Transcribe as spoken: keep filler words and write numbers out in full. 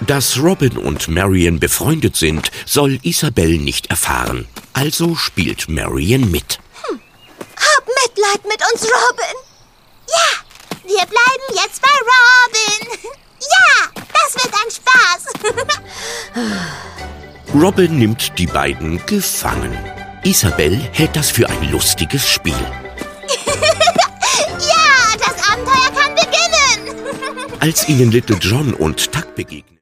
Dass Robin und Marian befreundet sind, soll Isabelle nicht erfahren. Also spielt Marian mit. Hm. Hab Mitleid mit uns, Robin. Ja, wir bleiben jetzt bei Robin. Ja, das wird ein Spaß. Robin nimmt die beiden gefangen. Isabelle hält das für ein lustiges Spiel. Ja, das Abenteuer kann beginnen. Als ihnen Little John und Tuck begegnen,